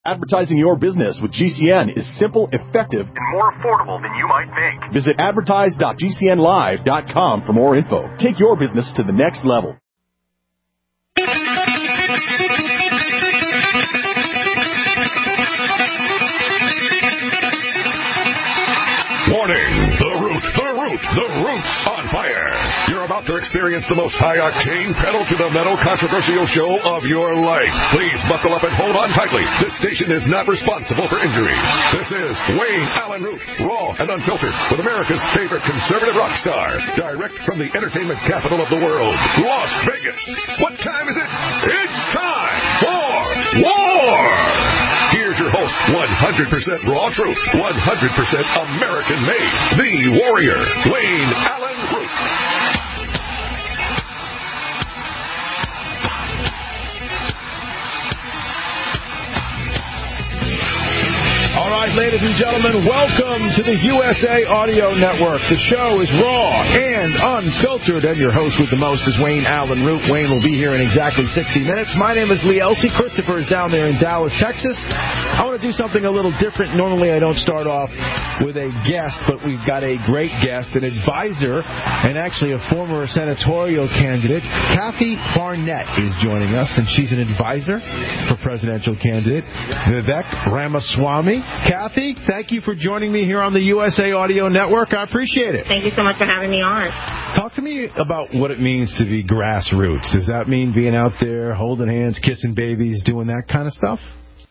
Advertising your business with GCN is simple, effective, and more affordable than you might think. Visit advertise.gcnlive.com for more info. Take your business to the next level. Warning! The Root's on fire. You're about to experience the most high-octane, pedal-to-the-metal controversial show of your life. Please buckle up and hold on tightly. This station is not responsible for injuries. This is Wayne Allen Root, raw and unfiltered, with America's favorite conservative rock star, direct from the entertainment capital of the world, Las Vegas. What time is it? It's time for war! Here's your host, 100% raw truth, 100% American-made, the warrior, Wayne Allen Root. All right, ladies and gentlemen, welcome to the USA Audio Network. The show is raw and unfiltered, and your host with the most is Wayne Allen Root. Wayne will be here in exactly 60 minutes. My name is Lee Elsey. Christopher is down there in Dallas, Texas. I want to do something a little different. Normally, I don't start off with a guest, but we've got a great guest, an advisor, and actually a former senatorial candidate. Kathy Barnett is joining us, and she's an advisor for presidential candidate Vivek Ramaswamy. Kathy, thank you for joining me here on the USA Audio Network. I appreciate it. Thank you so much for having me on. Talk to me about what it means to be grassroots. Does that mean being out there, holding hands, kissing babies, doing that kind of stuff?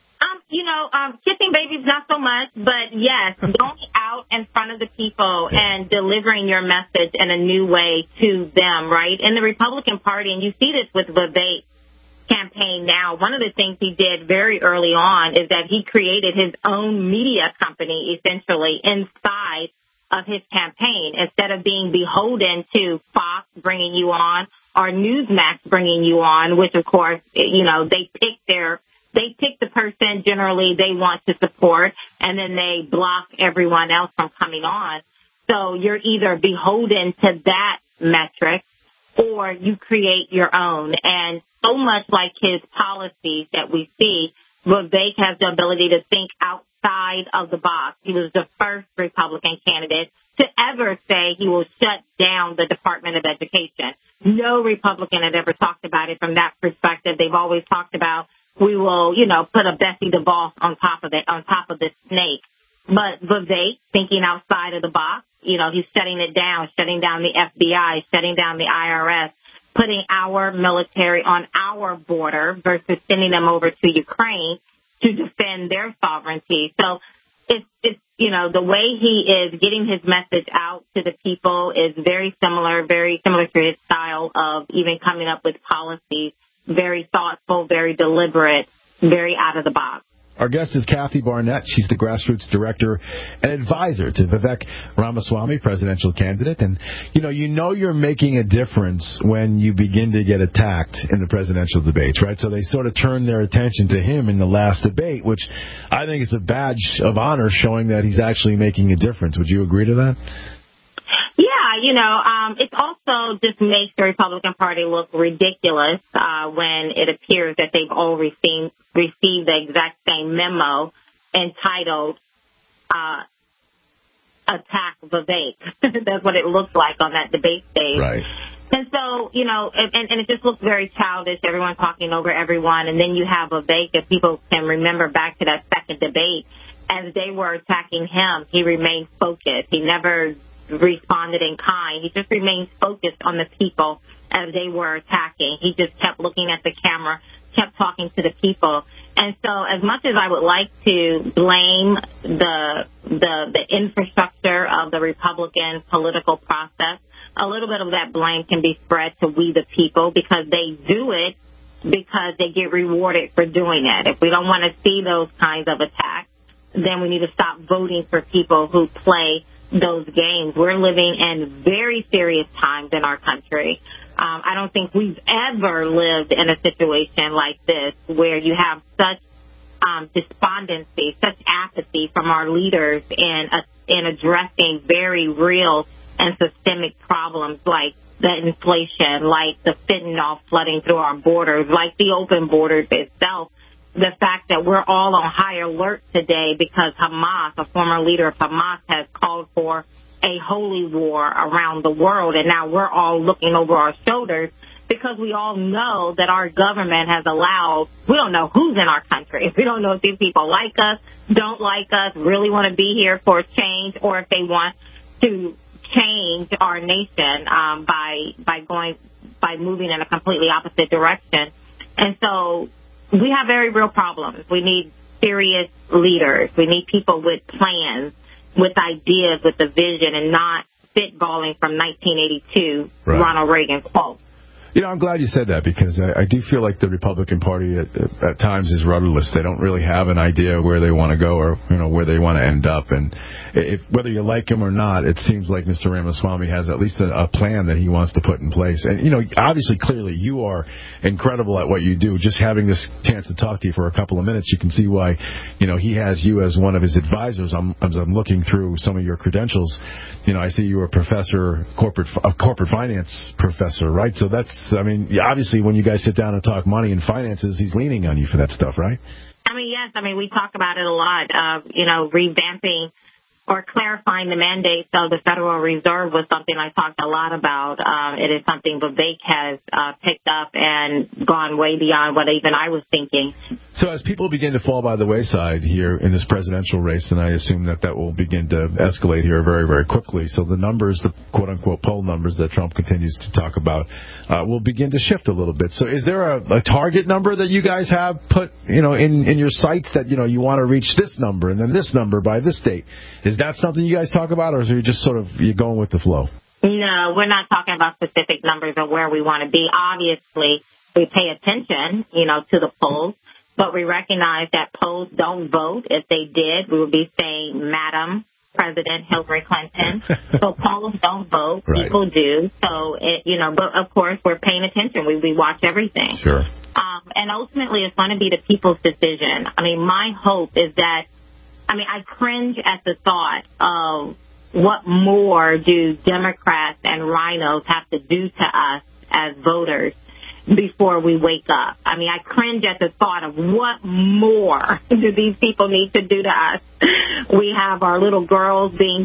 Kissing babies, not so much, but yes, going out in front of the people and delivering your message in a new way to them, right? In the Republican Party, and you see this with Vivek campaign now, one of the things he did very early on is that he created his own media company, essentially, inside of his campaign. Instead of being beholden to Fox bringing you on or Newsmax bringing you on, which, of course, they pick the person generally they want to support, and then they block everyone else from coming on. So you're either beholden to that metric or you create your own. And so much like his policies that we see, Vivek has the ability to think outside of the box. He was the first Republican candidate to ever say he will shut down the Department of Education. No Republican had ever talked about it from that perspective. They've always talked about we will, put a Bessie DeVos on top of this snake. But Vivek, thinking outside of the box, he's shutting it down, shutting down the FBI, shutting down the IRS, putting our military on our border versus sending them over to Ukraine to defend their sovereignty. So it's the way he is getting his message out to the people is very similar to his style of even coming up with policies. Very thoughtful, very deliberate, very out of the box. Our guest is Kathy Barnett. She's the grassroots director and advisor to Vivek Ramaswamy, presidential candidate. And, you're making a difference when you begin to get attacked in the presidential debates, right? So they sort of turn their attention to him in the last debate, which I think is a badge of honor showing that he's actually making a difference. Would you agree to that? Yeah, it also just makes the Republican Party look ridiculous when it appears that they've all received the exact same memo entitled Attack Vivek. That's what it looks like on that debate stage. Right. And so, and it just looks very childish, everyone talking over everyone. And then you have Vivek, if people can remember back to that second debate, as they were attacking him, he remained focused. He never responded in kind. He just remained focused on the people as they were attacking. He just kept looking at the camera, kept talking to the people. And so as much as I would like to blame the infrastructure of the Republican political process, a little bit of that blame can be spread to we the people because they do it because they get rewarded for doing it. If we don't want to see those kinds of attacks, then we need to stop voting for people who play those games. We're living in very serious times in our country. I don't think we've ever lived in a situation like this where you have such despondency, such apathy from our leaders in addressing very real and systemic problems like the inflation, like the fentanyl flooding through our borders, like the open borders itself. the fact that we're all on high alert today because Hamas, a former leader of Hamas, has called for a holy war around the world, and now we're all looking over our shoulders because we all know that our government has allowed, we don't know who's in our country. We don't know if these people like us, don't like us, really want to be here for a change, or if they want to change our nation by moving in a completely opposite direction. And so we have very real problems. We need serious leaders. We need people with plans, with ideas, with a vision, and not spitballing from 1982 Ronald Reagan quote. You know, I'm glad you said that because I do feel like the Republican Party at times is rudderless. They don't really have an idea where they want to go or, you know, where they want to end up. And whether you like him or not, it seems like Mr. Ramaswamy has at least a plan that he wants to put in place. And, you know, obviously, clearly, you are incredible at what you do. Just having this chance to talk to you for a couple of minutes, you can see why, you know, he has you as one of his advisors. As I'm looking through some of your credentials, you know, I see you were a corporate finance professor, right? So that's, I mean, obviously, when you guys sit down and talk money and finances, he's leaning on you for that stuff, right? I mean, yes. I mean, we talk about it a lot. You know, revamping or clarifying the mandates of the Federal Reserve was something I talked a lot about. It is something Vivek has picked up and gone way beyond what even I was thinking. So as people begin to fall by the wayside here in this presidential race, and I assume that will begin to escalate here very, very quickly. So the numbers, the quote-unquote poll numbers that Trump continues to talk about, will begin to shift a little bit. So is there a target number that you guys have put, you know, in your sights that, you know, you want to reach this number and then this number by this date? Is that something you guys talk about, or is it just sort of you're going with the flow? No, we're not talking about specific numbers or where we want to be. Obviously, we pay attention, you know, to the polls, but we recognize that polls don't vote. If they did, we would be saying, Madam President Hillary Clinton. So polls don't vote. Right. People do. So, you know, but of course, we're paying attention. We watch everything. Sure. And ultimately, it's going to be the people's decision. I mean, my hope is that, I cringe at the thought of what more do Democrats and rhinos have to do to us as voters before we wake up. I cringe at the thought of what more do these people need to do to us. We have our little girls being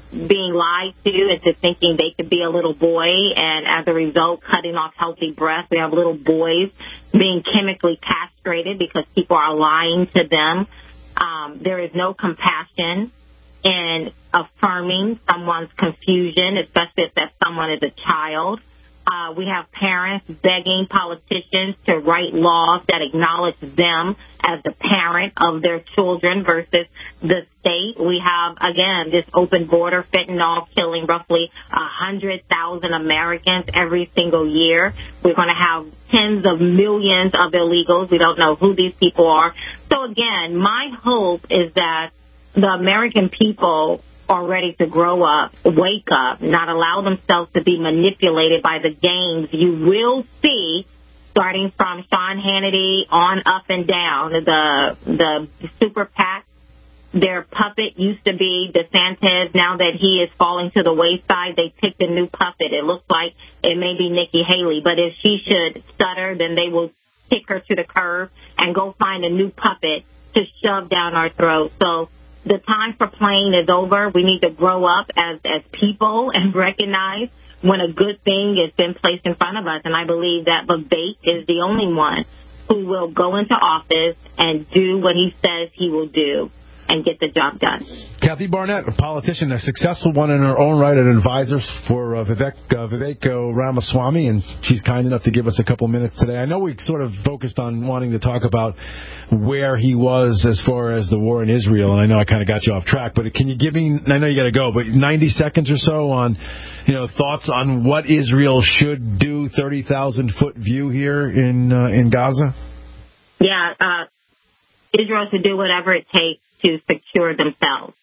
lied to into thinking they could be a little boy, and as a result, cutting off healthy breasts. We have little boys being chemically castrated because people are lying to them. There is no compassion in affirming someone's confusion, especially if that someone is a child. We have parents begging politicians to write laws that acknowledge them as the parent of their children versus the state. We have, again, this open border fentanyl killing roughly 100,000 Americans every single year. We're going to have tens of millions of illegals. We don't know who these people are. So, again, my hope is that the American people are ready to grow up, wake up, not allow themselves to be manipulated by the games you will see starting from Sean Hannity on up and down. The super PAC, their puppet used to be DeSantis. Now that he is falling to the wayside, they picked a new puppet. It looks like it may be Nikki Haley, but if she should stutter, then they will kick her to the curb and go find a new puppet to shove down our throats. So the time for playing is over. We need to grow up as people and recognize when a good thing has been placed in front of us. And I believe that Vivek is the only one who will go into office and do what he says he will do and get the job done. Kathy Barnett, a politician, a successful one in her own right, an advisor for Vivek Ramaswamy, and she's kind enough to give us a couple minutes today. I know we sort of focused on wanting to talk about where he was as far as the war in Israel, and I know I kind of got you off track, but can you give me, I know you got to go, but 90 seconds or so on, thoughts on what Israel should do, 30,000-foot view here in Gaza? Yeah, Israel should do whatever it takes to secure themselves.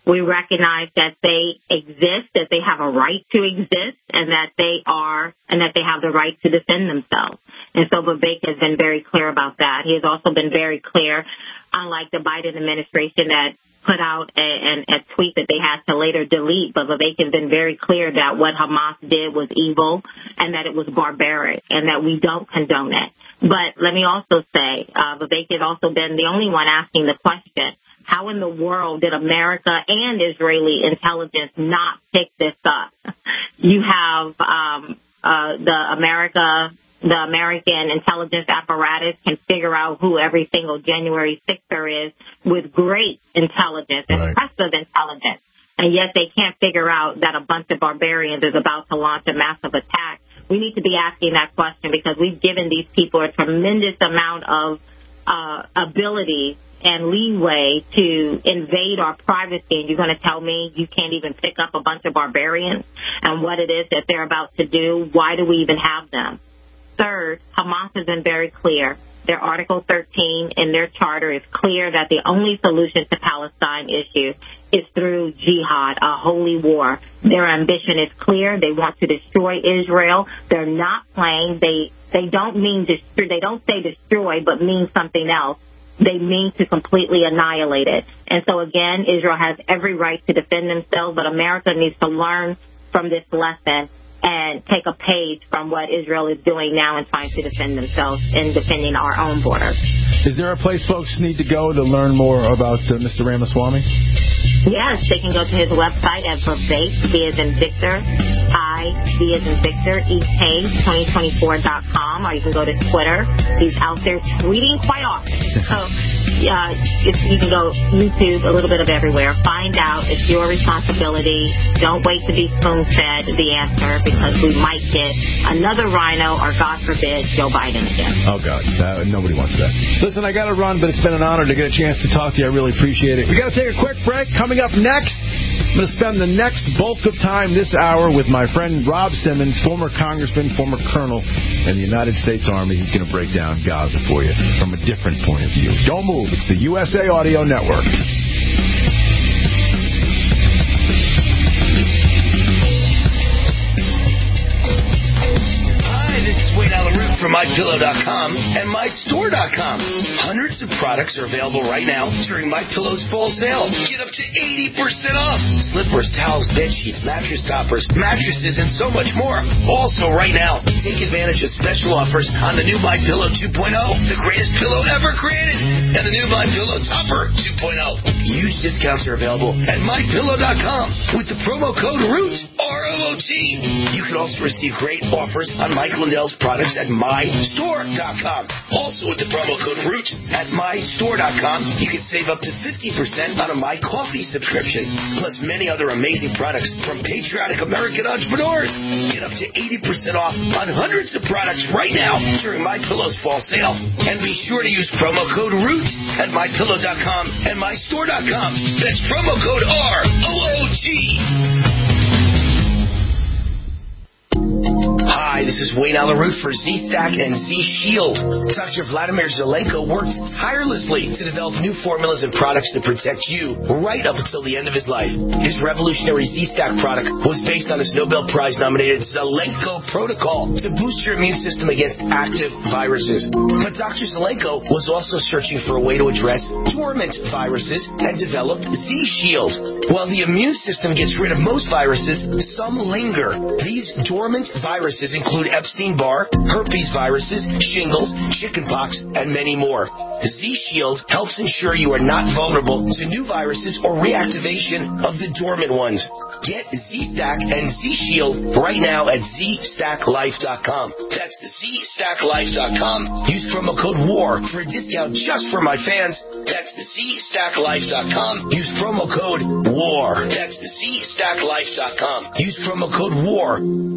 We recognize that they exist, that they have a right to exist, and that they have the right to defend themselves. And so Vivek has been very clear about that. He has also been very clear, unlike the Biden administration that put out a tweet that they had to later delete, but Vivek has been very clear that what Hamas did was evil and that it was barbaric and that we don't condone it. But let me also say, Vivek has also been the only one asking the question, how in the world did America and Israeli intelligence not pick this up? You have the American intelligence apparatus can figure out who every single January 6er is with great intelligence, impressive intelligence. And yet they can't figure out that a bunch of barbarians is about to launch a massive attack. We need to be asking that question because we've given these people a tremendous amount of ability and leeway to invade our privacy. And you're going to tell me you can't even pick up a bunch of barbarians and what it is that they're about to do? Why do we even have them? Third, Hamas has been very clear. Their Article 13 in their charter is clear that the only solution to Palestine issue is through jihad, a holy war. Their ambition is clear. They want to destroy Israel. They're not playing. They don't say destroy, but mean something else. They mean to completely annihilate it. And so again, Israel has every right to defend themselves, but America needs to learn from this lesson and take a page from what Israel is doing now in trying to defend themselves and defending our own borders. Is there a place folks need to go to learn more about Mr. Ramaswamy? Yes, they can go to his website at Vivek, V as in Victor, I, V as in Victor, EK2024.com, or you can go to Twitter. He's out there tweeting quite often. So you can go YouTube, a little bit of everywhere. Find out. It's your responsibility. Don't wait to be spoon-fed the answer, because we might get another rhino or, God forbid, Joe Biden again. Oh, God. Nobody wants that. Listen, I got to run, but it's been an honor to get a chance to talk to you. I really appreciate it. We got to take a quick break. Coming up next, I'm going to spend the next bulk of time this hour with my friend Rob Simmons, former congressman, former colonel in the United States Army. He's going to break down Gaza for you from a different point of view. Don't move. It's the USA Audio Network. From MyPillow.com and MyStore.com. Hundreds of products are available right now during MyPillow's fall sale. Get up to 80% off. Slippers, towels, bed sheets, mattress toppers, mattresses, and so much more. Also right now, take advantage of special offers on the new MyPillow 2.0, the greatest pillow ever created, and the new MyPillow Topper 2.0. Huge discounts are available at MyPillow.com with the promo code ROOT, ROOT. You can also receive great offers on Mike Lindell's products at MyStore.com. Also with the promo code ROOT at MyStore.com, you can save up to 50% on a My Coffee subscription, plus many other amazing products from patriotic American entrepreneurs. Get up to 80% off on hundreds of products right now during MyPillow's fall sale. And be sure to use promo code ROOT at MyPillow.com and MyStore.com. That's promo code ROOT. Hi, this is Wayne Allen Root for Z-Stack and Z-Shield. Dr. Vladimir Zelenko worked tirelessly to develop new formulas and products to protect you right up until the end of his life. His revolutionary Z-Stack product was based on his Nobel Prize-nominated Zelenko protocol to boost your immune system against active viruses. But Dr. Zelenko was also searching for a way to address dormant viruses and developed Z-Shield. While the immune system gets rid of most viruses, some linger. These dormant viruses include Epstein-Barr, herpes viruses, shingles, chickenpox, and many more. Z-Shield helps ensure you are not vulnerable to new viruses or reactivation of the dormant ones. Get Z-Stack and Z-Shield right now at ZStackLife.com. That's ZStackLife.com. Use promo code WAR for a discount just for my fans. That's ZStackLife.com. Use promo code WAR. That's ZStackLife.com. Use promo code WAR.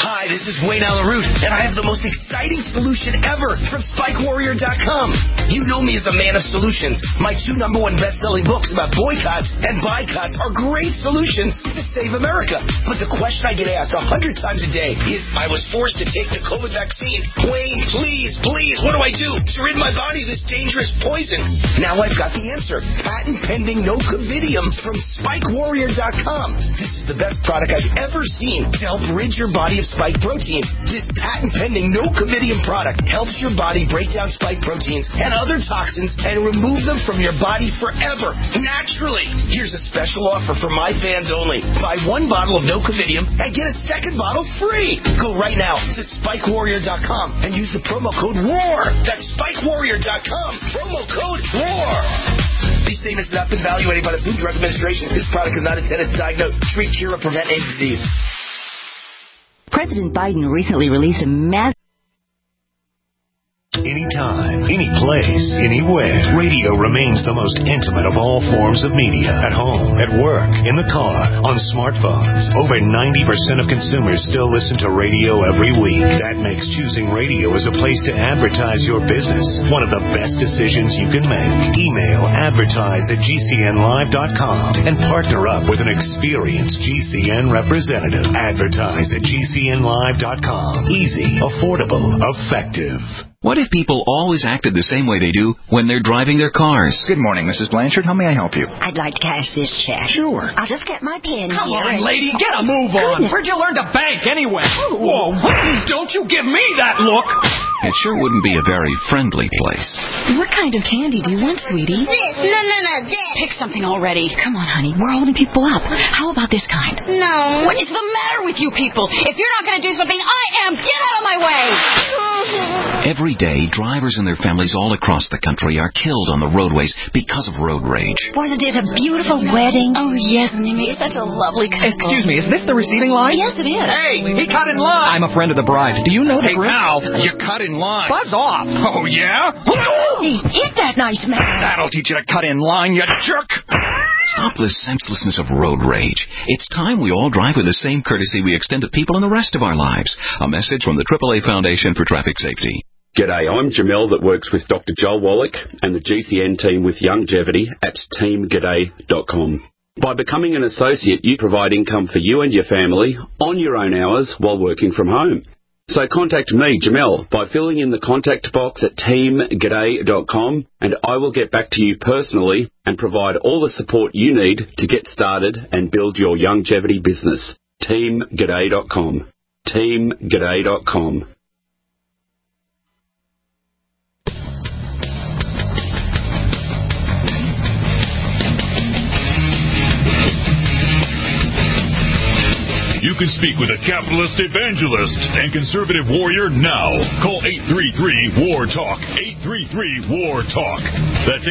Hi, this is Wayne Allen Root, and I have the most exciting solution ever from SpikeWarrior.com. You know me as a man of solutions. My 2 #1 best-selling books about boycotts and boycotts are great solutions to save America. But the question I get asked 100 times a day is, I was forced to take the COVID vaccine. Wayne, please, what do I do to rid my body of this dangerous poison? Now I've got the answer. Patent-pending Nocovidium from SpikeWarrior.com. This is the best product I've ever seen to help rid your body of spike proteins. This patent-pending Nocovidium product helps your body break down spike proteins and other toxins and remove them from your body forever, naturally. Here's a special offer for my fans only. Buy 1 bottle of Nocovidium and get a 2nd bottle free. Go right now to SpikeWarrior.com and use the promo code WAR. That's SpikeWarrior.com. Promo code WAR. These statements have not been evaluated by the Food and Drug Administration. This product is not intended to diagnose, treat, cure, or prevent any disease. President Biden recently released a massive... Anytime, any place, anywhere. Radio remains the most intimate of all forms of media. At home, at work, in the car, on smartphones. Over 90% of consumers still listen to radio every week. That makes choosing radio as a place to advertise your business one of the best decisions you can make. Email advertise@gcnlive.com and partner up with an experienced GCN representative. Advertise@gcnlive.com. Easy, affordable, effective. What if people always acted the same way they do when they're driving their cars? Good morning, Mrs. Blanchard. How may I help you? I'd like to cash this check. Sure. I'll just get my pen Come here. on, lady, get a move on. Goodness. Where'd you learn to bank anyway? Whoa, don't you give me that look. It sure wouldn't be a very friendly place. What kind of candy do you want, sweetie? This. No, this. Pick something already. Come on, honey. We're holding people up. How about this kind? No. What is the matter with you people? If you're not going to do something, I am. Get out of my way. Every day, drivers and their families all across the country are killed on the roadways because of road rage. Wasn't it a beautiful wedding? Oh, yes, and they made such a lovely couple. Excuse me, is this the receiving line? Yes, it is. Hey, he cut in line. I'm a friend of the bride. Do you know the Hey, pal, you cut in line. Buzz off. Oh, yeah? Hey, hit that nice man. That'll teach you to cut in line, you jerk. Stop the senselessness of road rage. It's time we all drive with the same courtesy we extend to people in the rest of our lives. A message from the AAA Foundation for Traffic Safety. G'day, I'm Jamel that works with Dr. Joel Wallach and the GCN team with Longevity at teamg'day.com. By becoming an associate, you provide income for you and your family on your own hours while working from home. So contact me, Jamel, by filling in the contact box at teamg'day.com, and I will get back to you personally and provide all the support you need to get started and build your longevity business. teamg'day.com. teamg'day.com. You can speak with a capitalist evangelist and conservative warrior now. Call 833-WAR-TALK. 833-WAR-TALK. That's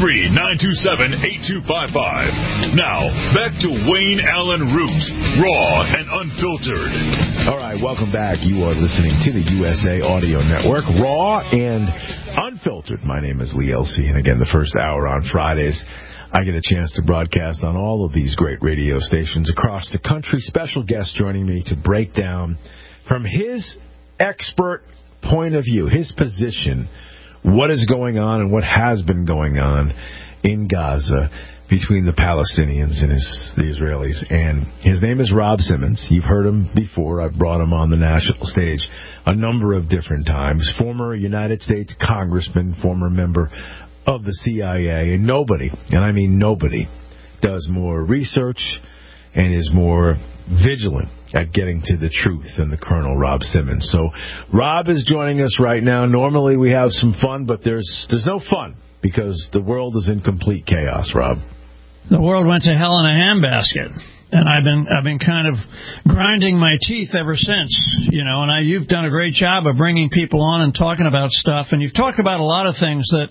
833-927-8255. Now, back to Wayne Allen Root, raw and unfiltered. All right, welcome back. You are listening to the USA Audio Network, raw and unfiltered. My name is Lee Elsey, and again, the first hour on Fridays, I get a chance to broadcast on all of these great radio stations across the country. Special guest joining me to break down from his expert point of view, his position, what is going on and what has been going on in Gaza between the Palestinians and the Israelis. And his name is Rob Simmons. You've heard him before. I've brought him on the national stage a number of different times. Former United States congressman, former member of the CIA, and nobody, and I mean nobody, does more research and is more vigilant at getting to the truth than the Colonel Rob Simmons. So Rob is joining us right now. Normally we have some fun, but there's no fun because the world is in complete chaos, Rob. The world went to hell in a handbasket. And I've been kind of grinding my teeth ever since, and you've done a great job of bringing people on and talking about stuff. And you've talked about a lot of things that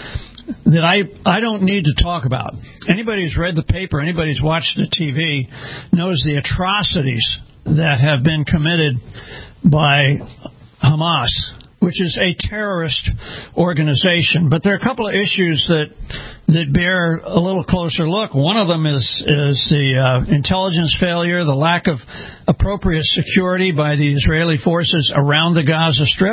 I don't need to talk about. Anybody who's read the paper, anybody who's watched the TV knows the atrocities that have been committed by Hamas which is a terrorist organization. But there are a couple of issues that bear a little closer look. One of them is the intelligence failure, the lack of appropriate security by the Israeli forces around the Gaza Strip.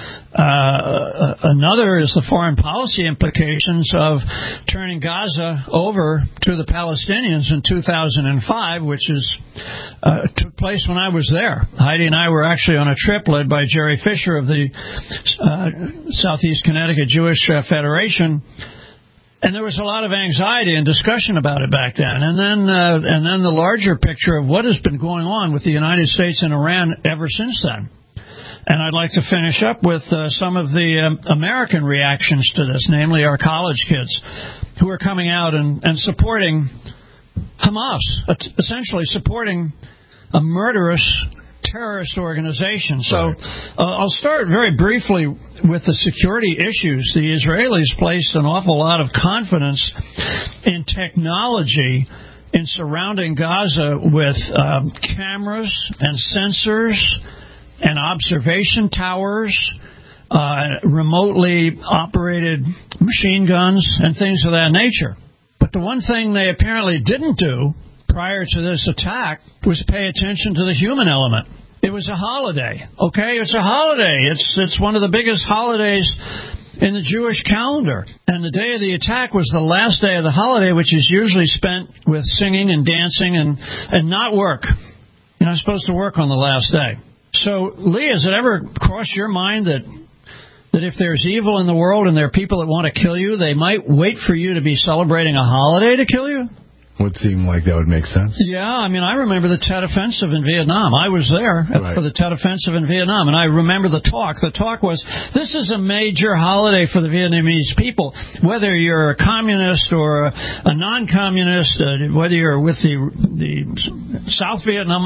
Another is the foreign policy implications of turning Gaza over to the Palestinians in 2005, which took place when I was there. Heidi and I were actually on a trip led by Jerry Fisher of the Southeast Connecticut Jewish Federation. And there was a lot of anxiety and discussion about it back then. And then the larger picture of what has been going on with the United States and Iran ever since then. And I'd like to finish up with some of the American reactions to this, namely our college kids who are coming out and supporting Hamas, essentially supporting a murderous terrorist organization. So I'll start very briefly with the security issues. The Israelis placed an awful lot of confidence in technology in surrounding Gaza with cameras and sensors and observation towers, remotely operated machine guns, and things of that nature. But the one thing they apparently didn't do prior to this attack was pay attention to the human element. It was a holiday, okay? It's a holiday. It's one of the biggest holidays in the Jewish calendar. And the day of the attack was the last day of the holiday, which is usually spent with singing and dancing and not work. You're not supposed to work on the last day. So, Lee, has it ever crossed your mind that if there's evil in the world and there are people that want to kill you, they might wait for you to be celebrating a holiday to kill you? Would seem like that would make sense. Yeah, I mean, I remember the Tet Offensive in Vietnam. I was there for the Tet Offensive in Vietnam, and I remember the talk. The talk was, this is a major holiday for the Vietnamese people, whether you're a communist or a non-communist, whether you're with the South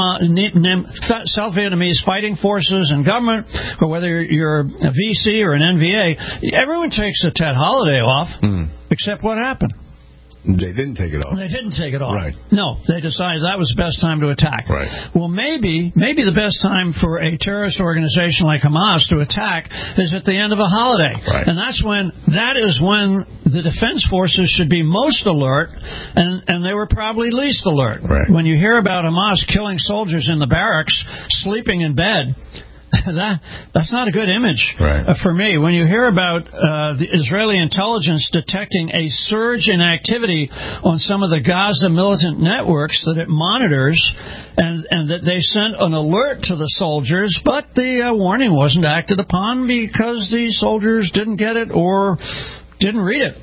Vietnamese fighting forces and government, or whether you're a VC or an NVA, everyone takes the Tet holiday off, except what happened? They didn't take it off. They didn't take it off. Right. No, they decided that was the best time to attack. Right. Well, maybe the best time for a terrorist organization like Hamas to attack is at the end of a holiday. Right. And that is when the defense forces should be most alert, and they were probably least alert. Right. When you hear about Hamas killing soldiers in the barracks, sleeping in bed, that's not a good image for me. When you hear about the Israeli intelligence detecting a surge in activity on some of the Gaza militant networks that it monitors, and that they sent an alert to the soldiers, but the warning wasn't acted upon because the soldiers didn't get it or didn't read it.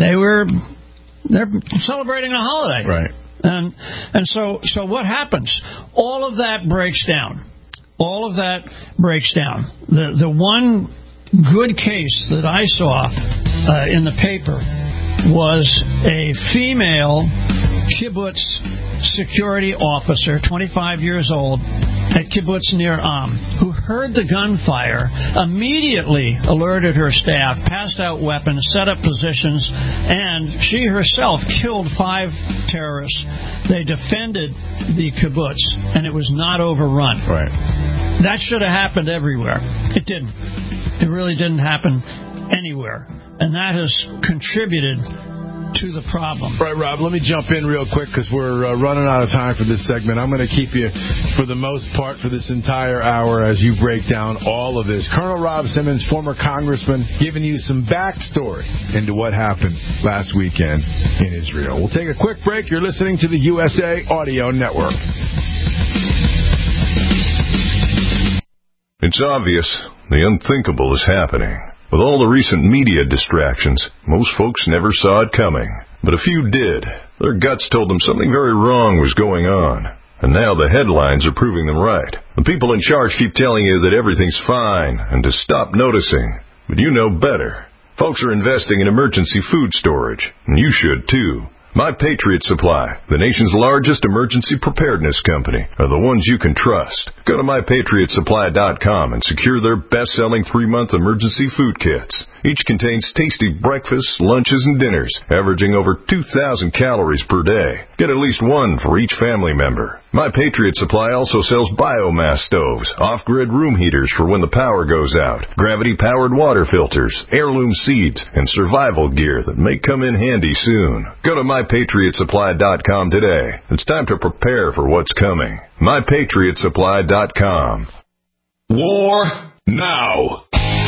They're celebrating a holiday. Right. And so what happens? All of that breaks down. All of that breaks down. The one good case that I saw in the paper was a female kibbutz security officer, 25 years old, at Kibbutz Nir Am, who heard the gunfire, immediately alerted her staff, passed out weapons, set up positions, and she herself killed 5 terrorists. They defended the kibbutz, and it was not overrun. Right. That should have happened everywhere. It didn't. It really didn't happen anywhere. And that has contributed to the problem. Right, Rob, let me jump in real quick because we're running out of time for this segment. I'm going to keep you, for the most part, for this entire hour as you break down all of this. Colonel Rob Simmons, former congressman, giving you some backstory into what happened last weekend in Israel. We'll take a quick break. You're listening to the USA Audio Network. It's obvious the unthinkable is happening. With all the recent media distractions, most folks never saw it coming. But a few did. Their guts told them something very wrong was going on. And now the headlines are proving them right. The people in charge keep telling you that everything's fine and to stop noticing. But you know better. Folks are investing in emergency food storage, and you should too. My Patriot Supply, the nation's largest emergency preparedness company, are the ones you can trust. Go to MyPatriotSupply.com and secure their best-selling 3-month emergency food kits. Each contains tasty breakfasts, lunches, and dinners, averaging over 2,000 calories per day. Get at least one for each family member. My Patriot Supply also sells biomass stoves, off-grid room heaters for when the power goes out, gravity-powered water filters, heirloom seeds, and survival gear that may come in handy soon. Go to MyPatriotSupply.com today. It's time to prepare for what's coming. MyPatriotSupply.com. War now.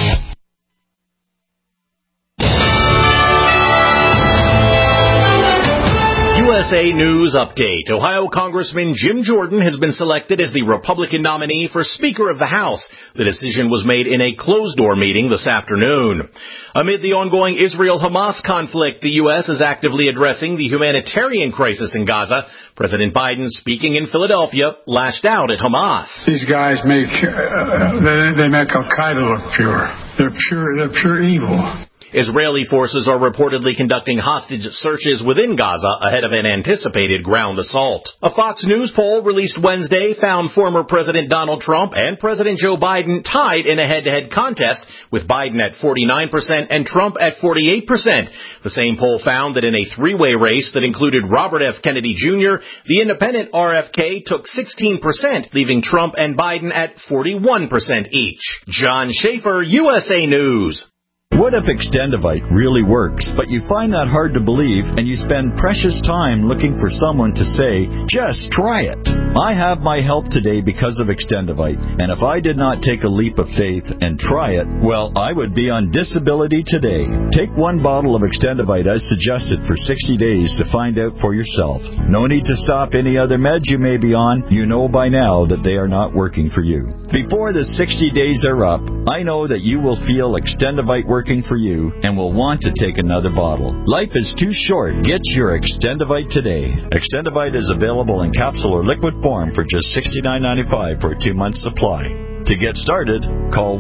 USA News Update. Ohio Congressman Jim Jordan has been selected as the Republican nominee for Speaker of the House. The decision was made in a closed-door meeting this afternoon. Amid the ongoing Israel-Hamas conflict, the U.S. is actively addressing the humanitarian crisis in Gaza. President Biden, speaking in Philadelphia, lashed out at Hamas. These guys make Al-Qaeda look pure. They're pure evil. Israeli forces are reportedly conducting hostage searches within Gaza ahead of an anticipated ground assault. A Fox News poll released Wednesday found former President Donald Trump and President Joe Biden tied in a head-to-head contest, with Biden at 49% and Trump at 48%. The same poll found that in a three-way race that included Robert F. Kennedy Jr., the independent RFK took 16%, leaving Trump and Biden at 41% each. John Schaefer, USA News. What if Extendivite really works, but you find that hard to believe and you spend precious time looking for someone to say, just try it? I have my help today because of Extendivite, and if I did not take a leap of faith and try it, well, I would be on disability today. Take one bottle of Extendivite as suggested for 60 days to find out for yourself. No need to stop any other meds you may be on. You know by now that they are not working for you. Before the 60 days are up, I know that you will feel Extendivite working for you and will want to take another bottle. Life is too short. Get your Extendivite today. Extendivite is available in capsule or liquid form for just $69.95 for a 2-month supply. To get started, call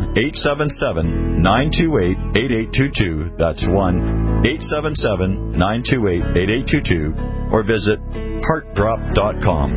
1-877-928-8822. That's 1-877-928-8822. Or visit heartdrop.com.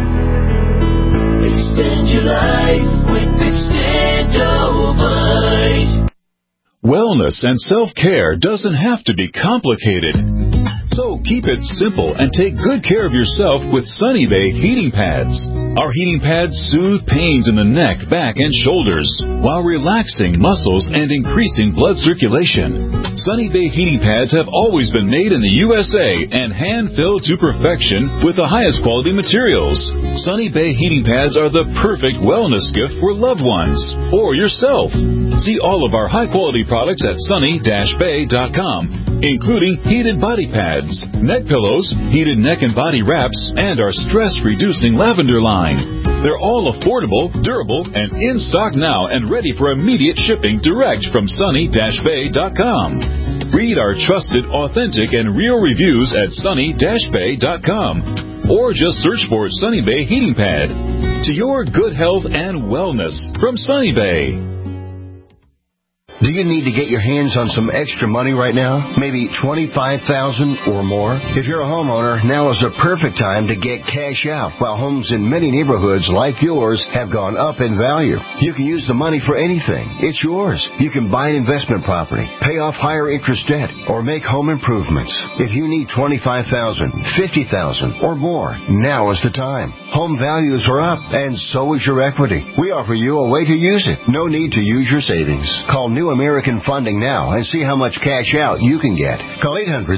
Extend your life with Extendivite. Wellness and self-care doesn't have to be complicated. So keep it simple and take good care of yourself with Sunny Bay heating pads. Our heating pads soothe pains in the neck, back, and shoulders while relaxing muscles and increasing blood circulation. Sunny Bay heating pads have always been made in the USA and hand-filled to perfection with the highest quality materials. Sunny Bay heating pads are the perfect wellness gift for loved ones or yourself. See all of our high-quality products at sunny-bay.com, including heated body pads, neck pillows, heated neck and body wraps, and our stress-reducing lavender line. They're all affordable, durable, and in stock now and ready for immediate shipping direct from sunny-bay.com. Read our trusted, authentic, and real reviews at sunny-bay.com. Or just search for Sunny Bay Heating Pad. To your good health and wellness from Sunny Bay. Do you need to get your hands on some extra money right now? Maybe $25,000 or more? If you're a homeowner, now is the perfect time to get cash out. While homes in many neighborhoods like yours have gone up in value, you can use the money for anything. It's yours. You can buy an investment property, pay off higher interest debt, or make home improvements. If you need $25,000, $50,000, or more, now is the time. Home values are up, and so is your equity. We offer you a way to use it. No need to use your savings. Call New American Funding now and see how much cash out you can get. Call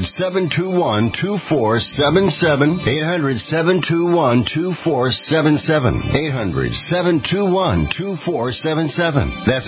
800-721-2477. 800-721-2477. 800-721-2477. That's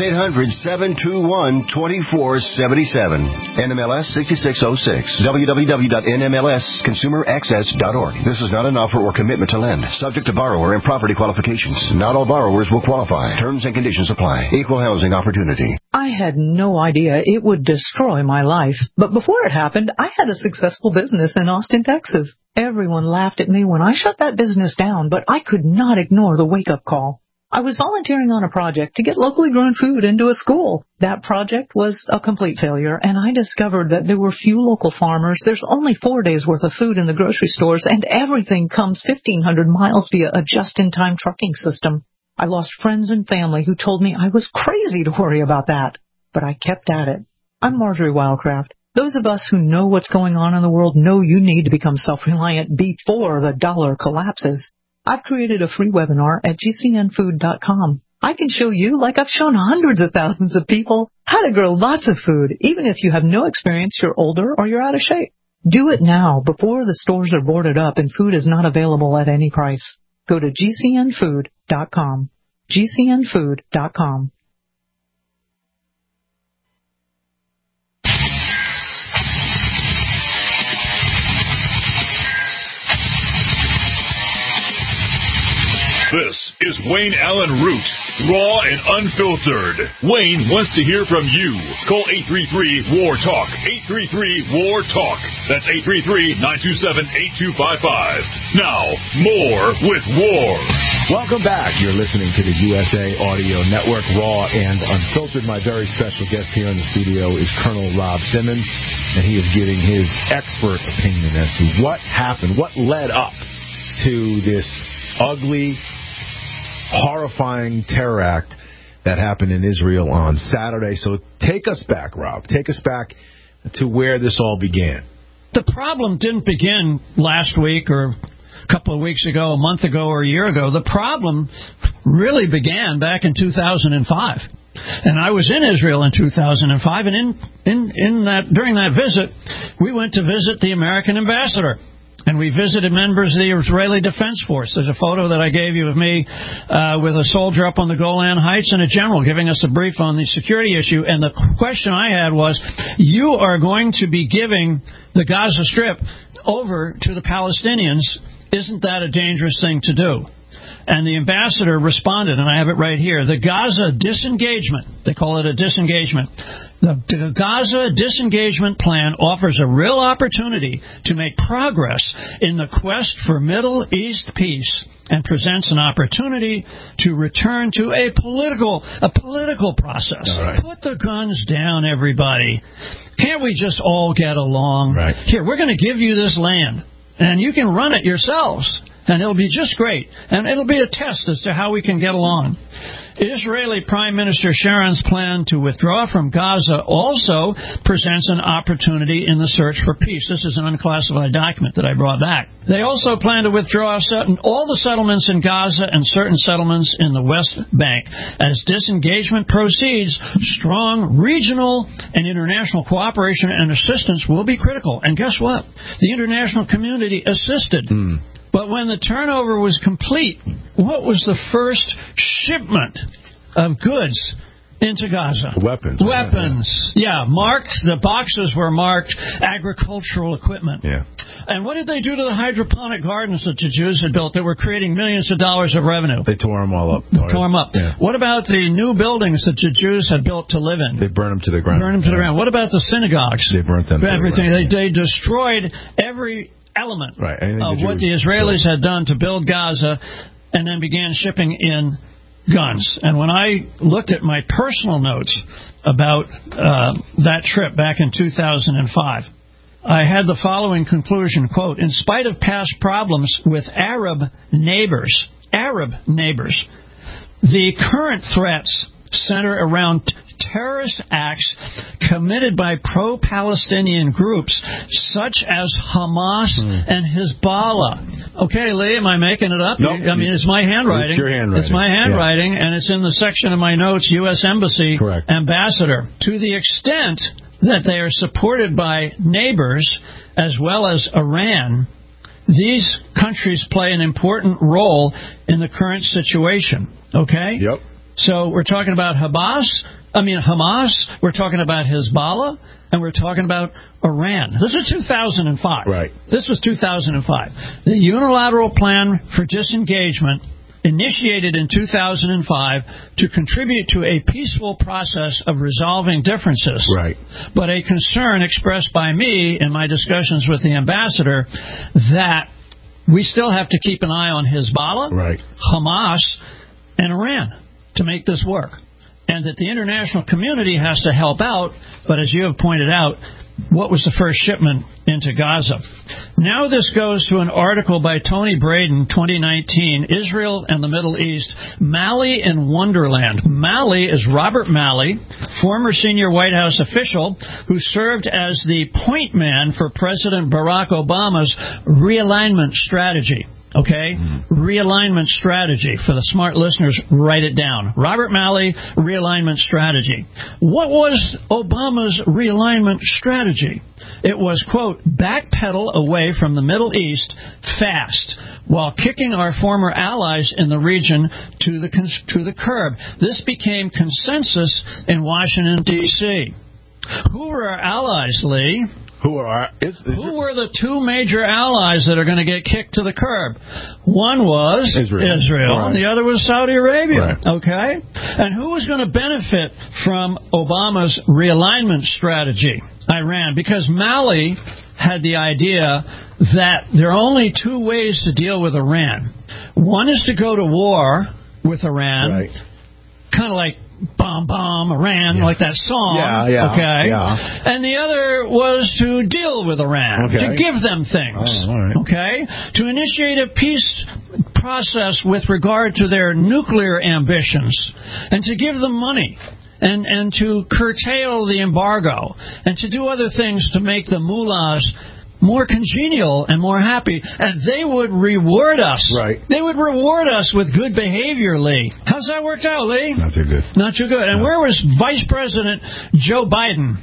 800-721-2477. NMLS 6606. www.nmlsconsumeraccess.org. This is not an offer or commitment to lend. Subject to borrower and property qualifications. Not all borrowers will qualify. Terms and conditions apply. Equal housing opportunity. I had no idea it would destroy my life. But before it happened, I had a successful business in Austin, Texas. Everyone laughed at me when I shut that business down, but I could not ignore the wake-up call. I was volunteering on a project to get locally grown food into a school. That project was a complete failure, and I discovered that there were few local farmers. There's only 4 days' worth of food in the grocery stores, and everything comes 1,500 miles via a just-in-time trucking system. I lost friends and family who told me I was crazy to worry about that. But I kept at it. I'm Marjorie Wildcraft. Those of us who know what's going on in the world know you need to become self-reliant before the dollar collapses. I've created a free webinar at gcnfood.com. I can show you, like I've shown hundreds of thousands of people, how to grow lots of food, even if you have no experience, you're older, or you're out of shape. Do it now before the stores are boarded up and food is not available at any price. Go to gcnfood.com. gcnfood.com. This is Wayne Allen Root, raw and unfiltered. Wayne wants to hear from you. Call 833-WAR-TALK. 833-WAR-TALK. That's 833-927-8255. Now, more with War. Welcome back. You're listening to the USA Audio Network, raw and unfiltered. My very special guest here in the studio is Colonel Rob Simmons, and he is giving his expert opinion as to what happened, what led up to this ugly, horrifying terror act that happened in Israel on Saturday. So take us back, Rob. Take us back to where this all began. The problem didn't begin last week or a couple of weeks ago, a month ago, or a year ago. The problem really began back in 2005. And I was in Israel in 2005, and during that visit, we went to visit the American ambassador. And we visited members of the Israeli Defense Force. There's a photo that I gave you of me with a soldier up on the Golan Heights and a general giving us a brief on the security issue. And the question I had was, you are going to be giving the Gaza Strip over to the Palestinians. Isn't that a dangerous thing to do? And the ambassador responded, and I have it right here, the Gaza disengagement, they call it a disengagement, the Gaza disengagement plan offers a real opportunity to make progress in the quest for Middle East peace and presents an opportunity to return to a political process. Right. Put the guns down, everybody. Can't we just all get along? Right. Here, we're going to give you this land, and you can run it yourselves. And it'll be just great. And it'll be a test as to how we can get along. Israeli Prime Minister Sharon's plan to withdraw from Gaza also presents an opportunity in the search for peace. This is an unclassified document that I brought back. They also plan to withdraw all the settlements in Gaza and certain settlements in the West Bank. As disengagement proceeds, strong regional and international cooperation and assistance will be critical. And guess what? The international community assisted. But when the turnover was complete, what was the first shipment of goods into Gaza? Weapons. Yeah, marked. The boxes were marked agricultural equipment. Yeah. And what did they do to the hydroponic gardens that the Jews had built that were creating millions of dollars of revenue? They tore them all up. Tore them up. Yeah. What about the new buildings that the Jews had built to live in? They burned them to the ground. What about the synagogues? They burnt them. Everything. They destroyed every element of what the Israelis had done to build Gaza, and then began shipping in guns. And when I looked at my personal notes about that trip back in 2005, I had the following conclusion, quote, in spite of past problems with Arab neighbors, the current threats center around terrorist acts committed by pro-Palestinian groups such as Hamas and Hezbollah. Okay, Lee, am I making it up? Nope. I mean, it's my handwriting. It's your handwriting. It's my handwriting, and it's in the section of my notes, U.S. Embassy Ambassador. To the extent that they are supported by neighbors as well as Iran, these countries play an important role in the current situation. Okay? Yep. So we're talking about Hamas, we're talking about Hezbollah, and we're talking about Iran. This is 2005. Right. This was 2005. The unilateral plan for disengagement initiated in 2005 to contribute to a peaceful process of resolving differences. Right. But a concern expressed by me in my discussions with the ambassador that we still have to keep an eye on Hezbollah, Hamas, and Iran to make this work. And that the international community has to help out, but as you have pointed out, what was the first shipment into Gaza. Now this goes to an article by Tony Braden, 2019, Israel and the Middle East, Malley in Wonderland. Malley is Robert Malley, former senior White House official who served as the point man for President Barack Obama's realignment strategy. Okay? Realignment strategy. For the smart listeners, write it down. Robert Malley, realignment strategy. What was Obama's realignment strategy? It was, quote, backpedal away from the Middle East fast while kicking our former allies in the region to the curb. This became consensus in Washington, D.C. Who were our allies, Lee? Who were the two major allies that are going to get kicked to the curb? One was Israel right. and the other was Saudi Arabia. Right. Okay? And who was going to benefit from Obama's realignment strategy? Iran. Because Malley had the idea that there are only two ways to deal with Iran. One is to go to war with Iran, right. Kind of like Bomb Bomb Iran, like that song, okay? Yeah. And the other was to deal with Iran, to give them things, okay? To initiate a peace process with regard to their nuclear ambitions, and to give them money, and to curtail the embargo, and to do other things to make the mullahs more congenial and more happy, and they would reward us. Right. They would reward us with good behavior, Lee. How's that worked out, Lee? Not too good. Not too good. And where was Vice President Joe Biden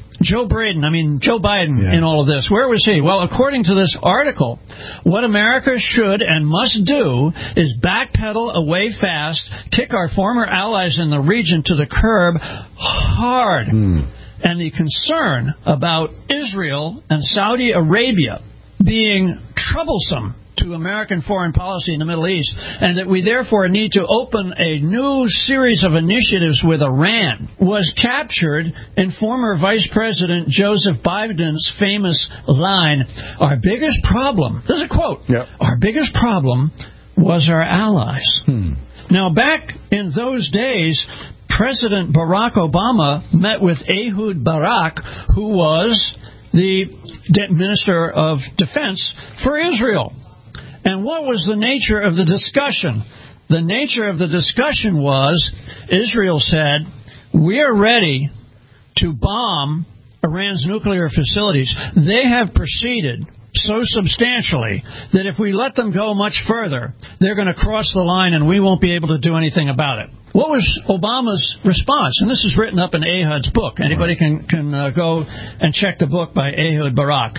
in all of this? Where was he? Well, according to this article, what America should and must do is backpedal away fast, kick our former allies in the region to the curb hard. And the concern about Israel and Saudi Arabia being troublesome to American foreign policy in the Middle East, and that we therefore need to open a new series of initiatives with Iran, was captured in former Vice President Joseph Biden's famous line, our biggest problem, this is a quote, our biggest problem was our allies. Now, back in those days, President Barack Obama met with Ehud Barak, who was the Minister of Defense for Israel. And what was the nature of the discussion? The nature of the discussion was, Israel said, we are ready to bomb Iran's nuclear facilities. They have proceeded so substantially that if we let them go much further, they're going to cross the line and we won't be able to do anything about it. What was Obama's response? And this is written up in Ehud's book. Anybody can go and check the book by Ehud Barak.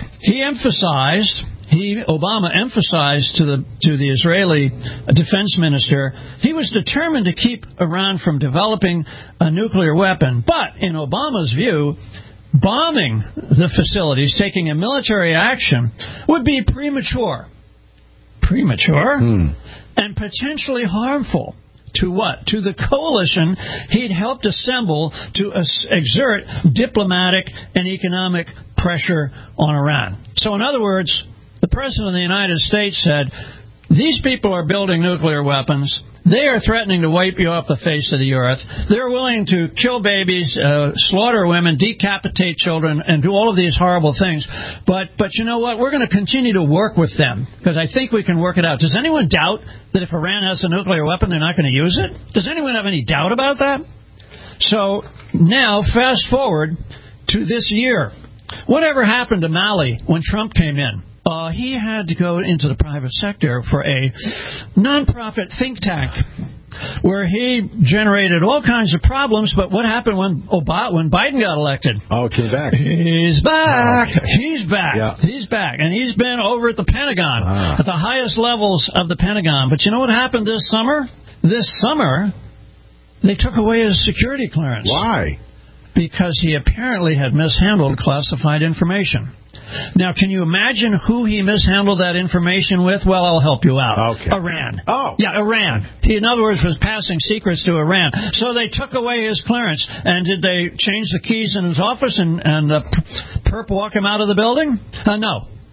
Obama emphasized to the Israeli defense minister, he was determined to keep Iran from developing a nuclear weapon. But in Obama's view, bombing the facilities, taking a military action, would be premature, and potentially harmful. To what? To the coalition he'd helped assemble to exert diplomatic and economic pressure on Iran. So in other words, the President of the United States said, these people are building nuclear weapons. They are threatening to wipe you off the face of the earth. They're willing to kill babies, slaughter women, decapitate children, and do all of these horrible things. But you know what? We're going to continue to work with them because I think we can work it out. Does anyone doubt that if Iran has a nuclear weapon, they're not going to use it? Does anyone have any doubt about that? So now, fast forward to this year. Whatever happened to Malley when Trump came in? He had to go into the private sector for a nonprofit think tank where he generated all kinds of problems. But what happened when Biden got elected? Oh, came back. He's back. Okay. He's back. Yeah. He's back. And he's been over at the Pentagon, at the highest levels of the Pentagon. But you know what happened this summer? This summer, they took away his security clearance. Why? Because he apparently had mishandled classified information. Now, can you imagine who he mishandled that information with? Well, I'll help you out. Okay. Iran. Oh. Yeah, Iran. He, in other words, was passing secrets to Iran. So they took away his clearance. And did they change the keys in his office and perp walk him out of the building? No.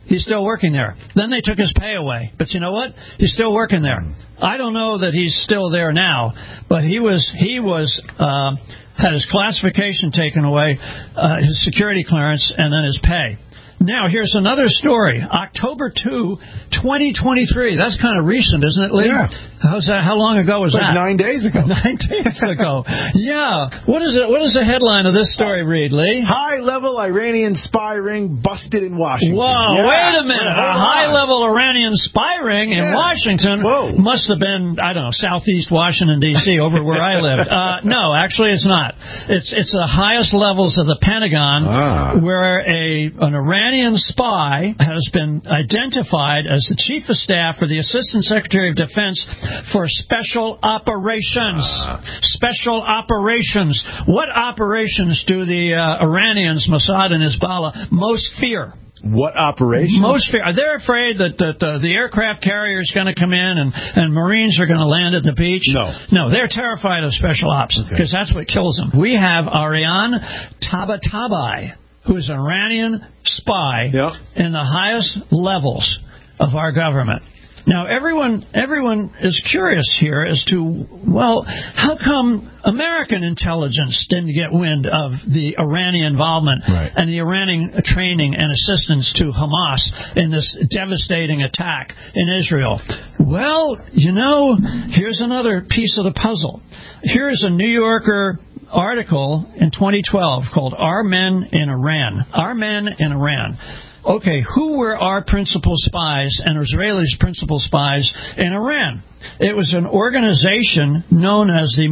He's still working there. Then they took his pay away. But you know what? He's still working there. I don't know that he's still there now, but he had his classification taken away, his security clearance, and then his pay. Now, here's another story. October 2, 2023. That's kind of recent, isn't it, Lee? Yeah. How's that? How long ago was that? 9 days ago. 9 days ago. Yeah. What is it? What does the headline of this story read, Lee? High-level Iranian spy ring busted in Washington. Whoa, yeah. wait a minute. A high-level Iranian spy ring in Washington must have been, I don't know, southeast Washington, D.C., over where I lived. No, actually it's not. It's the highest levels of the Pentagon where an Iranian spy has been identified as the Chief of Staff for the Assistant Secretary of Defense for Special Operations. Special Operations. What operations do the Iranians, Mossad and Hezbollah, most fear? What operations? Most fear. They're afraid that the aircraft carrier is going to come in and Marines are going to land at the beach. No, they're terrified of special ops because that's what kills them. We have Ariane Tabatabai, who's an Iranian spy in the highest levels of our government. Now, everyone is curious here as to, well, how come American intelligence didn't get wind of the Iranian involvement and the Iranian training and assistance to Hamas in this devastating attack in Israel? Well, you know, here's another piece of the puzzle. Here's a New Yorker article in 2012 called Our Men in Iran. Our Men in Iran. Okay, who were our principal spies and Israelis' principal spies in Iran? It was an organization known as the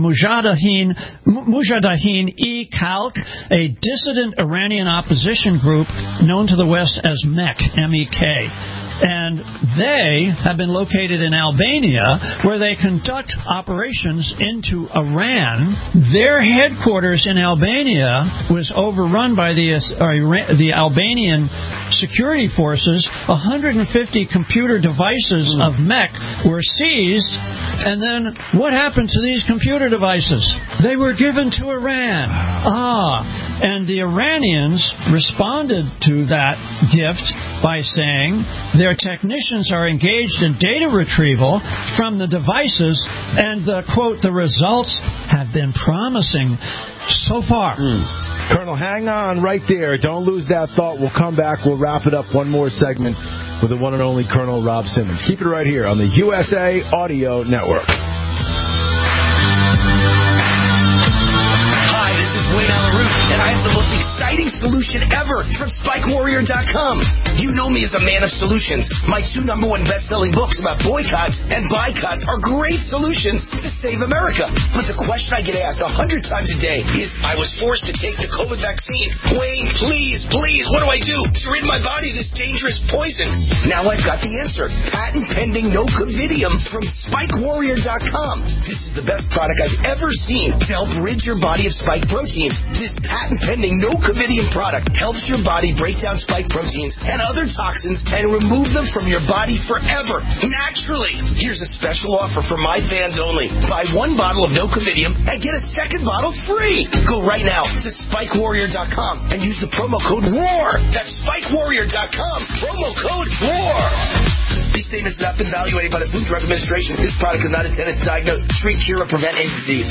Mujahideen-e-Khalq, a dissident Iranian opposition group known to the West as MEK, M-E-K. And they have been located in Albania, where they conduct operations into Iran. Their headquarters in Albania was overrun by the Albanian security forces. 150 computer devices of MEK were seized. And then what happened to these computer devices? They were given to Iran. And the Iranians responded to that gift by saying their technicians are engaged in data retrieval from the devices, and quote, the results have been promising so far. Colonel, hang on right there. Don't lose that thought. We'll come back. We'll wrap it up one more segment with the one and only Colonel Rob Simmons. Keep it right here on the USA Audio Network. Hi, this is Wayne Allen Root, and I have the most exciting solution ever from SpikeWarrior.com. You know me as a man of solutions. My 2 #1 best-selling books about boycotts and boycotts are great solutions to save America. But the question I get asked 100 times a day is, I was forced to take the COVID vaccine. Wayne, please, what do I do to rid my body of this dangerous poison? Now I've got the answer. Patent-pending Nocovidium from SpikeWarrior.com. This is the best product I've ever seen to help rid your body of spike proteins. This patent-pending Nocovidium product helps your body break down spike proteins and other toxins and remove them from your body forever, naturally. Here's a special offer for my fans only. Buy 1 bottle of Nocovidium and get a 2nd bottle free. Go right now to SpikeWarrior.com and use the promo code WAR. That's SpikeWarrior.com. Promo code WAR. These statements have not been evaluated by the Food and Drug Administration. This product is not intended to diagnose, treat, cure, or prevent any disease.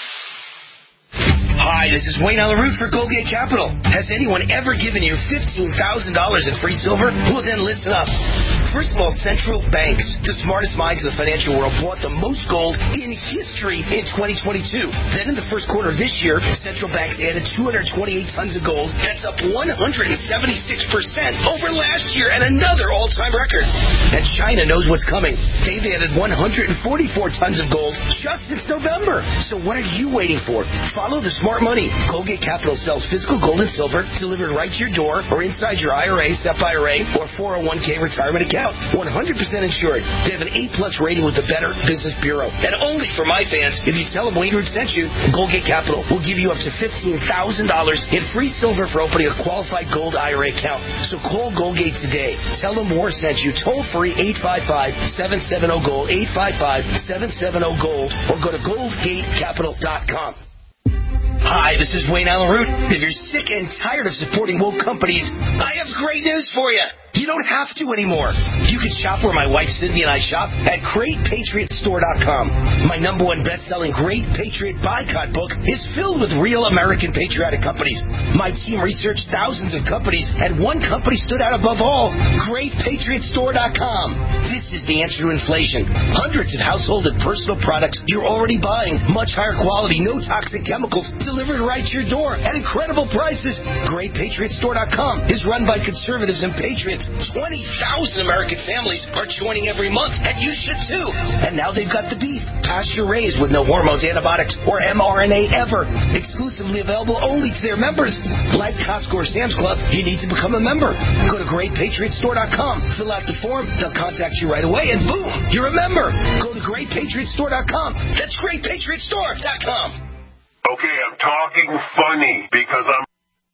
Hi, this is Wayne Allen Root for Goldgate Capital. Has anyone ever given you $15,000 in free silver? Well, then listen up. First of all, central banks, the smartest minds of the financial world, bought the most gold in history in 2022. Then in the first quarter of this year, central banks added 228 tons of gold. That's up 176% over last year and another all-time record. And China knows what's coming. They've added 144 tons of gold just since November. So what are you waiting for? Follow the smart money. Goldgate Capital sells physical gold and silver delivered right to your door or inside your IRA, SEP IRA, or 401k retirement account. 100% insured. They have an A+ rating with the Better Business Bureau. And only for my fans, if you tell them Wayne Root sent you, Goldgate Capital will give you up to $15,000 in free silver for opening a qualified gold IRA account. So call Goldgate today. Tell them Moore sent you. Toll free 855-770-GOLD, 855-770-GOLD, or go to goldgatecapital.com. Hi, this is Wayne Allen Root. If you're sick and tired of supporting woke companies, I have great news for you. You don't have to anymore. You can shop where my wife Cindy and I shop at GreatPatriotStore.com. My #1 best-selling Great Patriot Boycott book is filled with real American patriotic companies. My team researched thousands of companies, and one company stood out above all, GreatPatriotStore.com. This is the answer to inflation. Hundreds of household and personal products you're already buying. Much higher quality, no toxic chemicals, delivered right to your door at incredible prices. GreatPatriotStore.com is run by conservatives and patriots. 20,000 American families are joining every month, and you should too. And now they've got the beef, pasture-raised with no hormones, antibiotics, or mRNA ever. Exclusively available only to their members. Like Costco or Sam's Club, you need to become a member. Go to GreatPatriotStore.com, fill out the form, they'll contact you right away, and boom, you're a member. Go to GreatPatriotStore.com. That's GreatPatriotStore.com. Okay, I'm talking funny because I'm...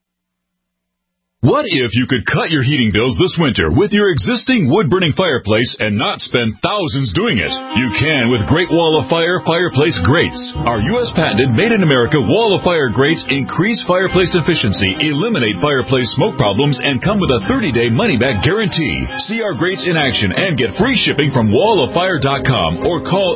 What if you could cut your heating bills this winter with your existing wood-burning fireplace and not spend thousands doing it? You can with Great Wall of Fire fireplace grates. Our U.S. patented made-in-America Wall of Fire grates increase fireplace efficiency, eliminate fireplace smoke problems, and come with a 30-day money-back guarantee. See our grates in action and get free shipping from wallofire.com or call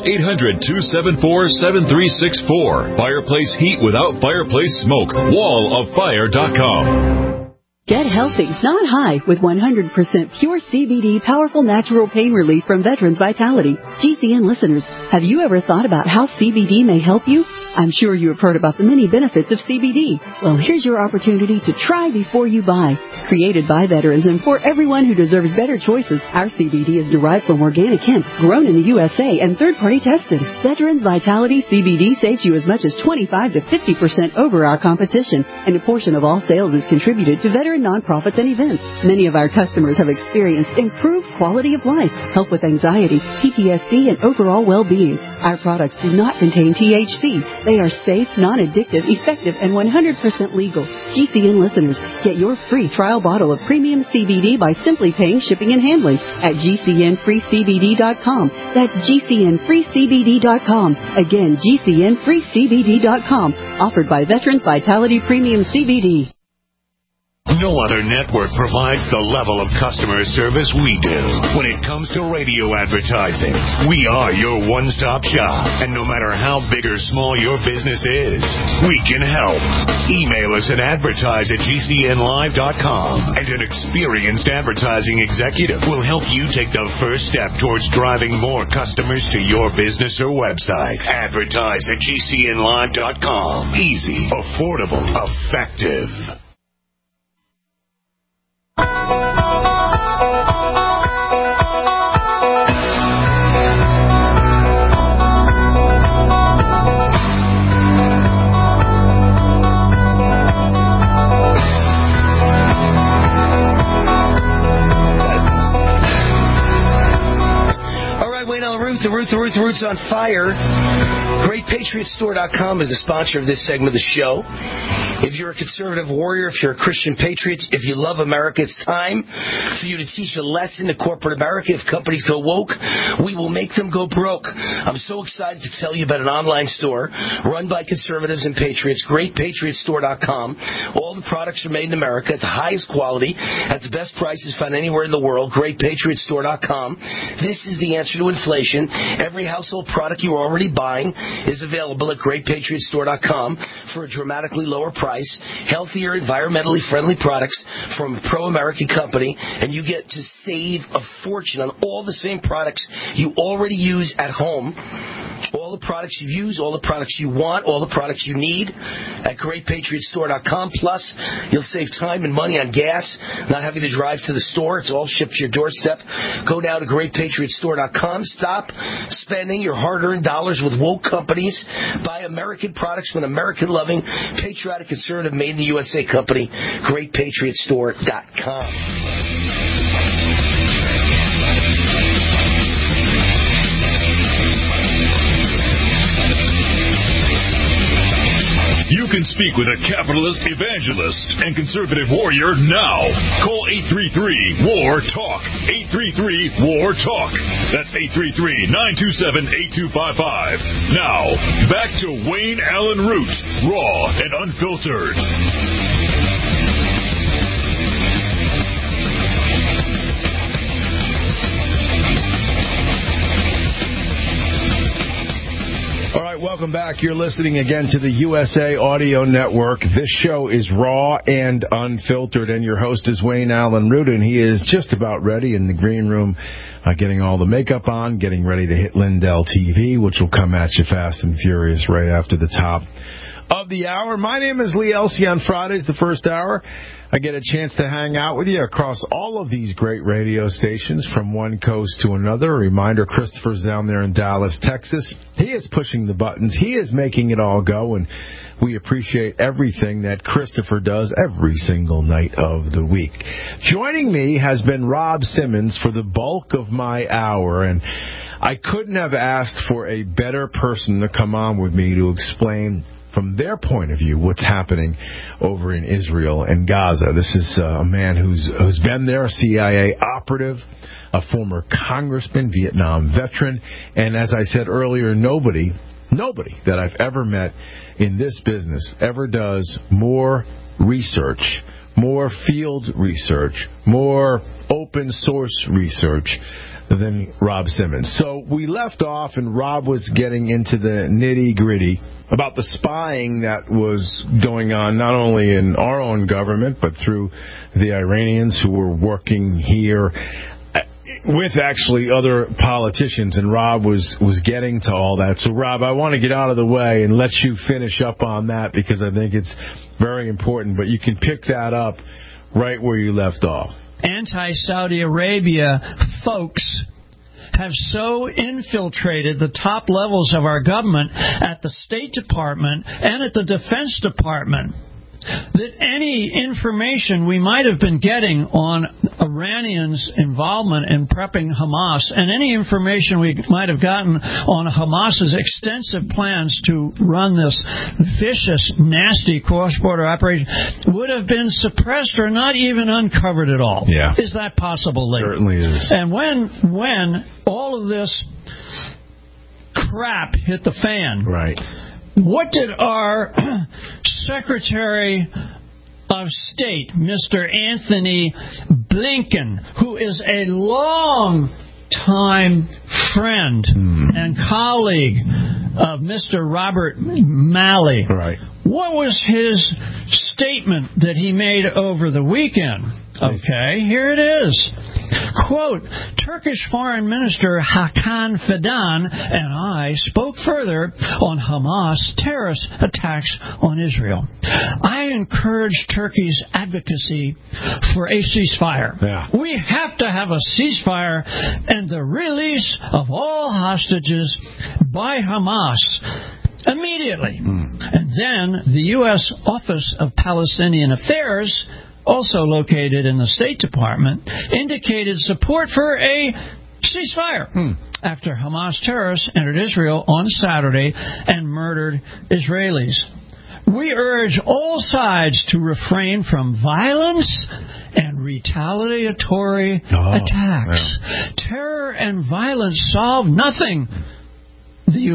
800-274-7364. Fireplace heat without fireplace smoke. wallofire.com. Get healthy, not high, with 100% pure CBD powerful natural pain relief from Veterans Vitality. GCN listeners, have you ever thought about how CBD may help you? I'm sure you have heard about the many benefits of CBD. Well, here's your opportunity to try before you buy. Created by veterans and for everyone who deserves better choices, our CBD is derived from organic hemp, grown in the USA, and third-party tested. Veterans Vitality CBD saves you as much as 25 to 50% over our competition, and a portion of all sales is contributed to veteran nonprofits and events. Many of our customers have experienced improved quality of life, help with anxiety, PTSD, and overall well-being. Our products do not contain THC. They are safe, non-addictive, effective, and 100% legal. GCN listeners, get your free trial bottle of premium CBD by simply paying shipping and handling at GCNFreeCBD.com. That's GCNFreeCBD.com. Again, GCNFreeCBD.com. Offered by Veterans Vitality Premium CBD. No other network provides the level of customer service we do. When it comes to radio advertising, we are your one-stop shop. And no matter how big or small your business is, we can help. Email us at advertise@GCNlive.com, and an experienced advertising executive will help you take the first step towards driving more customers to your business or website. Advertise@GCNlive.com. Easy, affordable, effective. The Roots on Fire. GreatPatriotStore.com is the sponsor of this segment of the show. If you're a conservative warrior, if you're a Christian patriot, if you love America, it's time for you to teach a lesson to corporate America. If companies go woke, we will make them go broke. I'm so excited to tell you about an online store run by conservatives and patriots, GreatPatriotStore.com. All the products are made in America at the highest quality, at the best prices found anywhere in the world, GreatPatriotStore.com. This is the answer to inflation. Every household product you are already buying is available at GreatPatriotStore.com for a dramatically lower price. Healthier, environmentally friendly products from a pro-American company, and you get to save a fortune on all the same products you already use at home. All the products you use, all the products you want, all the products you need at GreatPatriotStore.com. Plus, you'll save time and money on gas, not having to drive to the store. It's all shipped to your doorstep. Go now to GreatPatriotStore.com. Stop spending your hard-earned dollars with woke companies. Buy American products from an American-loving, patriotic, conservative, made-in-the-USA company, GreatPatriotStore.com. You can speak with a capitalist, evangelist, and conservative warrior now. Call 833-WAR-TALK. 833-WAR-TALK. That's 833-927-8255. Now, back to Wayne Allen Root, raw and unfiltered. Welcome back. You're listening again to the USA Audio Network. This show is raw and unfiltered, and your host is Wayne Allen Root, and he is just about ready in the green room, getting all the makeup on, getting ready to hit Lindell TV, which will come at you fast and furious right after the top of the hour. My name is Lee Elsey. On Fridays, the first hour, I get a chance to hang out with you across all of these great radio stations from one coast to another. A reminder, Christopher's down there in Dallas, Texas. He is pushing the buttons. He is making it all go, and we appreciate everything that Christopher does every single night of the week. Joining me has been Rob Simmons for the bulk of my hour, and I couldn't have asked for a better person to come on with me to explain from their point of view what's happening over in Israel and Gaza. This is a man who's been there, a CIA operative, a former congressman, Vietnam veteran, and as I said earlier, nobody that I've ever met in this business ever does more research, more field research, more open source research than Rob Simmons. So we left off, and Rob was getting into the nitty-gritty about the spying that was going on not only in our own government, but through the Iranians who were working here with actually other politicians, and Rob was getting to all that. So, Rob, I want to get out of the way and let you finish up on that because I think it's very important, but you can pick that up right where you left off. Anti-Saudi Arabia folks have so infiltrated the top levels of our government at the State Department and at the Defense Department that any information we might have been getting on Iranians' involvement in prepping Hamas and any information we might have gotten on Hamas's extensive plans to run this vicious, nasty cross-border operation would have been suppressed or not even uncovered at all. Yeah. Is that possible, Lee? Certainly is. And when all of this crap hit the fan, right? What did our Secretary of State, Mr. Anthony Blinken, who is a long-time friend and colleague of Mr. Robert Malley, right? What was his statement that he made over the weekend? Okay, here it is. Quote, Turkish Foreign Minister Hakan Fidan and I spoke further on Hamas terrorist attacks on Israel. I encourage Turkey's advocacy for a ceasefire. Yeah. We have to have a ceasefire and the release of all hostages by Hamas immediately. And then the U.S. Office of Palestinian Affairs, also located in the State Department, indicated support for a ceasefire after Hamas terrorists entered Israel on Saturday and murdered Israelis. We urge all sides to refrain from violence and retaliatory attacks. Yeah. Terror and violence solve nothing, the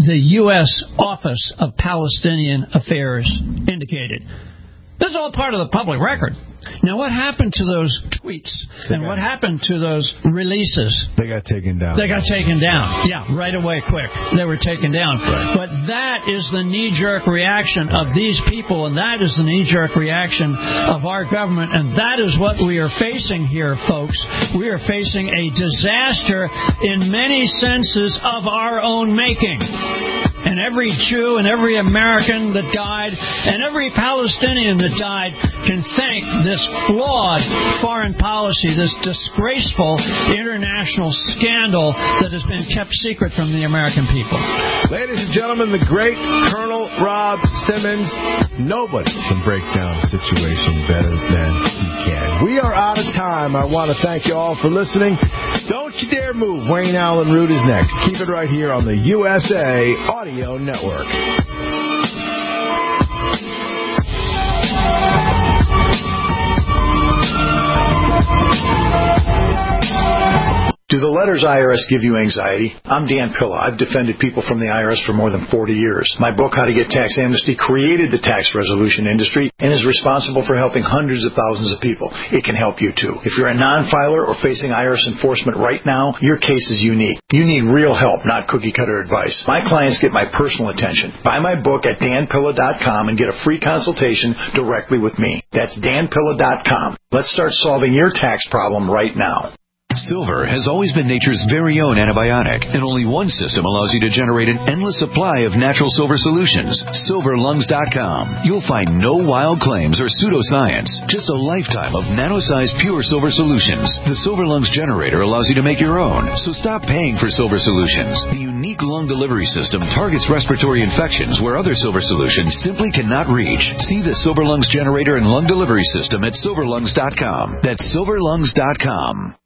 U.S. Office of Palestinian Affairs indicated. This is all part of the public record. Now, what happened to those tweets and what happened to those releases? They got taken down. They got taken down. Yeah, right away, quick. They were taken down. Right. But that is the knee-jerk reaction of these people, and that is the knee-jerk reaction of our government, and that is what we are facing here, folks. We are facing a disaster in many senses of our own making. And every Jew and every American that died and every Palestinian that died can thank this flawed foreign policy, this disgraceful international scandal that has been kept secret from the American people. Ladies and gentlemen, the great Colonel Rob Simmons. Nobody can break down a situation better than he can. We are out of time. I want to thank you all for listening. Don't you dare move. Wayne Allen Root is next. Keep it right here on the USA Audio Network. Do the letters IRS give you anxiety? I'm Dan Pilla. I've defended people from the IRS for more than 40 years. My book, How to Get Tax Amnesty, created the tax resolution industry and is responsible for helping hundreds of thousands of people. It can help you too. If you're a non-filer or facing IRS enforcement right now, your case is unique. You need real help, not cookie-cutter advice. My clients get my personal attention. Buy my book at danpilla.com and get a free consultation directly with me. That's danpilla.com. Let's start solving your tax problem right now. Silver has always been nature's very own antibiotic, and only one system allows you to generate an endless supply of natural silver solutions. SilverLungs.com. You'll find no wild claims or pseudoscience, just a lifetime of nano-sized pure silver solutions. The Silver Lungs generator allows you to make your own, so stop paying for silver solutions. The unique lung delivery system targets respiratory infections where other silver solutions simply cannot reach. See the Silver Lungs generator and lung delivery system at SilverLungs.com. That's SilverLungs.com.